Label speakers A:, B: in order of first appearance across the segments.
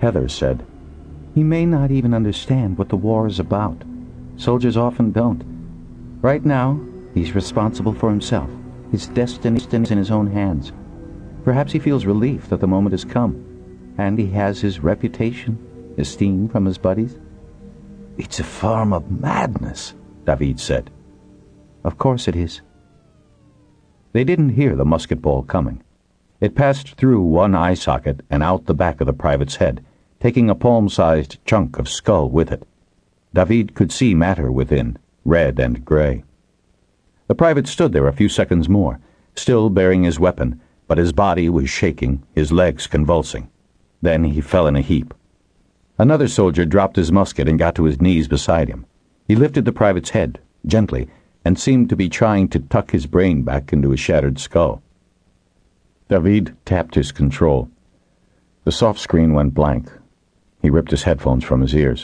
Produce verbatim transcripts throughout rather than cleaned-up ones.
A: Heather said, "He may not even understand what the war is about. Soldiers often don't. Right now, he's responsible for himself. His destiny is in his own hands. Perhaps he feels relief that the moment has come, and he has his reputation, esteem from his buddies."
B: "It's a form of madness," David said.
A: "Of course it is." They didn't hear the musket ball coming. It passed through one eye socket and out the back of the private's head, taking a palm-sized chunk of skull with it. David could see matter within, red and gray. The private stood there a few seconds more, still bearing his weapon, but his body was shaking, his legs convulsing. Then he fell in a heap. Another soldier dropped his musket and got to his knees beside him. He lifted the private's head, gently, and seemed to be trying to tuck his brain back into his shattered skull. David tapped his control. The soft screen went blank. He ripped his headphones from his ears.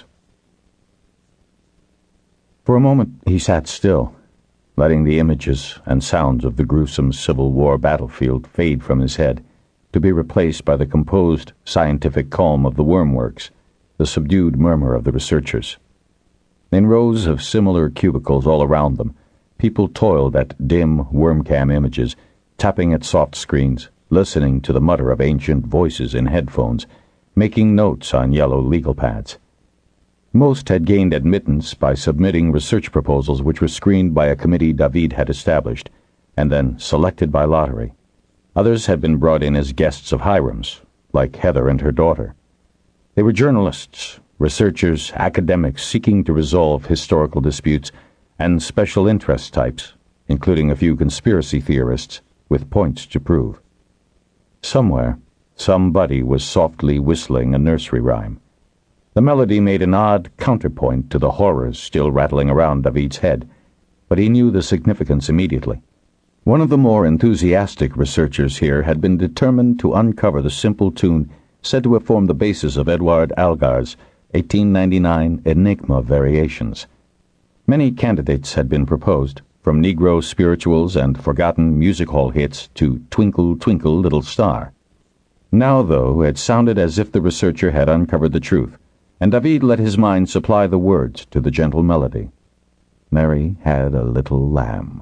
A: For a moment he sat still, letting the images and sounds of the gruesome Civil War battlefield fade from his head, to be replaced by the composed, scientific calm of the wormworks, the subdued murmur of the researchers. In rows of similar cubicles all around them, people toiled at dim wormcam images, tapping at soft screens, listening to the mutter of ancient voices in headphones, making notes on yellow legal pads. Most had gained admittance by submitting research proposals which were screened by a committee David had established, and then selected by lottery. Others had been brought in as guests of Hiram's, like Heather and her daughter. They were journalists, researchers, academics seeking to resolve historical disputes, and special interest types, including a few conspiracy theorists with points to prove. Somewhere, somebody was softly whistling a nursery rhyme. The melody made an odd counterpoint to the horrors still rattling around David's head, but he knew the significance immediately. One of the more enthusiastic researchers here had been determined to uncover the simple tune said to have formed the basis of Edward Algar's eighteen ninety-nine Enigma variations. Many candidates had been proposed, from Negro spirituals and forgotten music hall hits to Twinkle, Twinkle, Little Star. Now, though, it sounded as if the researcher had uncovered the truth, and David let his mind supply the words to the gentle melody. Mary had a little lamb.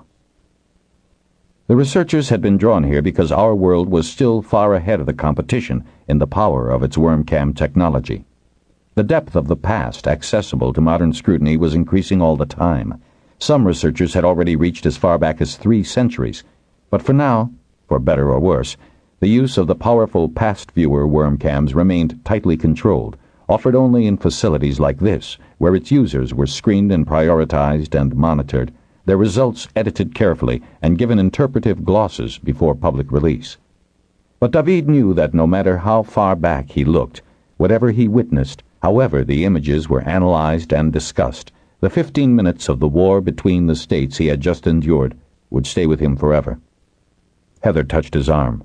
A: The researchers had been drawn here because our world was still far ahead of the competition in the power of its wormcam technology. The depth of the past accessible to modern scrutiny was increasing all the time. Some researchers had already reached as far back as three centuries, but for now, for better or worse, the use of the powerful past viewer wormcams remained tightly controlled, offered only in facilities like this, where its users were screened and prioritized and monitored, their results edited carefully and given interpretive glosses before public release. But David knew that no matter how far back he looked, whatever he witnessed, however the images were analyzed and discussed, the fifteen minutes of the war between the states he had just endured would stay with him forever. Heather touched his arm.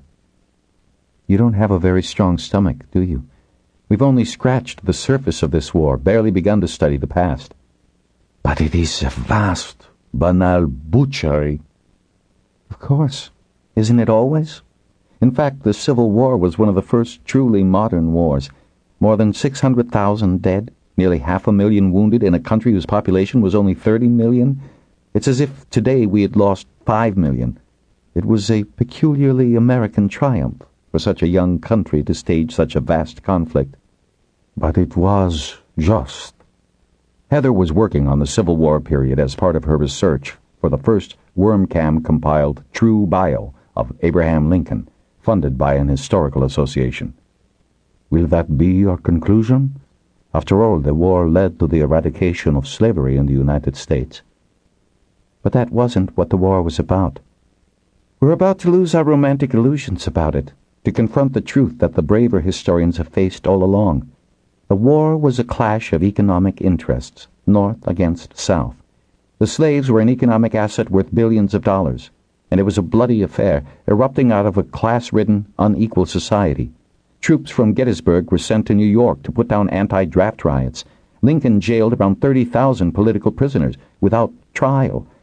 A: "You don't have a very strong stomach, do you? We've only scratched the surface of this war, barely begun to study the past."
B: "But it is a vast, banal butchery."
A: "Of course. Isn't it always? In fact, the Civil War was one of the first truly modern wars. More than six hundred thousand dead, nearly half a million wounded in a country whose population was only thirty million. It's as if today we had lost five million. It was a peculiarly American triumph for such a young country to stage such a vast conflict.
B: But it was just.
A: Heather was working on the Civil War period as part of her research for the first wormcam-compiled true bio of Abraham Lincoln, funded by an historical association.
B: Will that be your conclusion? After all, the war led to the eradication of slavery in the United States.
A: But that wasn't what the war was about. We're about to lose our romantic illusions about it, to confront the truth that the braver historians have faced all along. The war was a clash of economic interests, North against South. The slaves were an economic asset worth billions of dollars, and it was a bloody affair, erupting out of a class-ridden, unequal society. Troops from Gettysburg were sent to New York to put down anti-draft riots. Lincoln jailed around thirty thousand political prisoners without trial,